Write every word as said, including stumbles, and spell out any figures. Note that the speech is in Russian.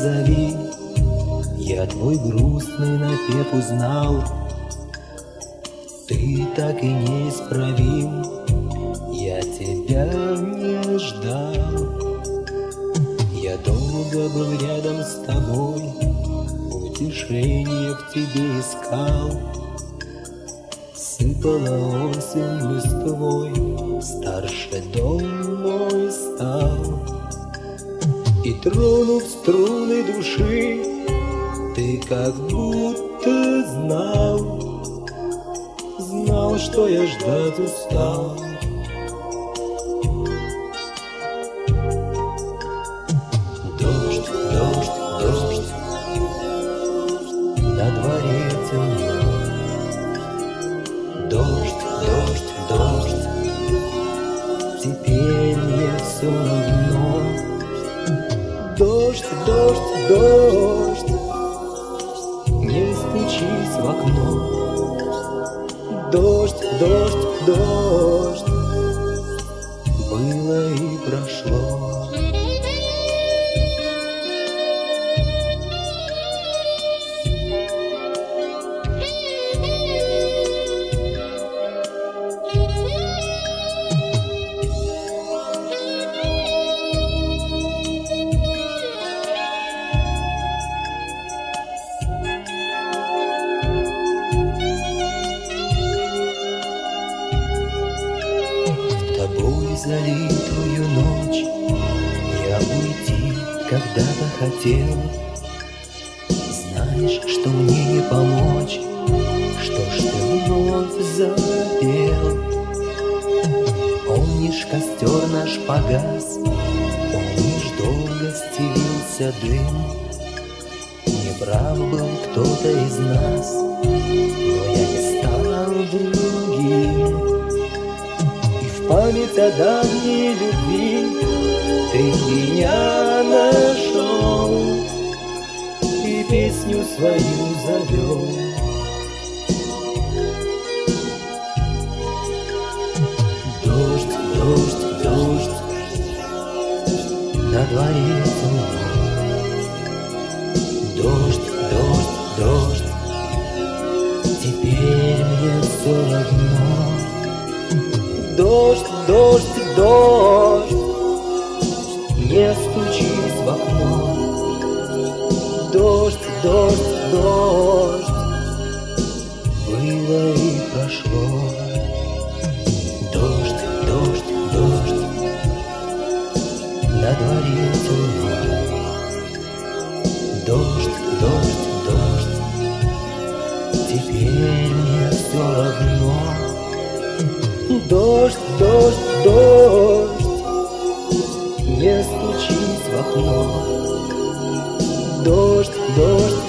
позови, я твой грустный напев узнал. Ты так и неисправим, я тебя не ждал. Я долго был рядом с тобой, утешение в тебе искал. Сыпала осень листвой, старше дом мой стал. И тронув струны души, ты как будто знал, знал, что я ждать устал. Дождь, дождь, дождь, на дворе темно. Дождь, дождь, дождь, теперь мне все равно. Дождь, дождь, дождь, не стучись в окно. Дождь, дождь, дождь, было и прошло. Тобой залитую ночь я уйти когда-то хотел. Знаешь, что мне не помочь, что ж ты вновь запел. Помнишь, костер наш погас, помнишь, долго стелился дым. Неправ был кто-то из нас, но я не стал другим. Память о давней любви ты меня нашел и песню свою завел. Дождь, дождь, дождь, на дворе темно. Дождь, дождь, дождь, теперь мне все равно. Дождь, дождь, дождь, не стучись в окно. Дождь, дождь, дождь, было и прошло. Дождь, дождь, дождь, на дворе темно. Дождь, дождь, дождь, теперь мне все равно. Дождь, дождь, дождь, не стучись в окно. Дождь, дождь,